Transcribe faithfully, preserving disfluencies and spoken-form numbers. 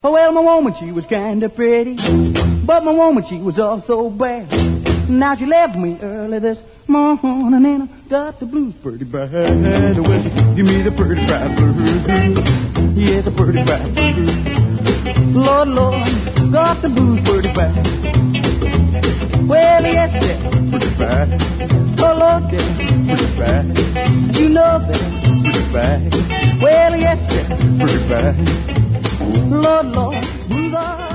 Oh, well, my woman, she was kinda pretty, but my woman, she was also bad. Now she left me early this morning, and I got the blues pretty bad. Well, she give me the pretty bad blues. Yes, a pretty bad blues. Lord, Lord, got the blues pretty bad. Well, yes, they're pretty bad. Oh, Lord, they're pretty bad. You know they're pretty bad. Well, yes, they're pretty bad. Lord, Lord, blues are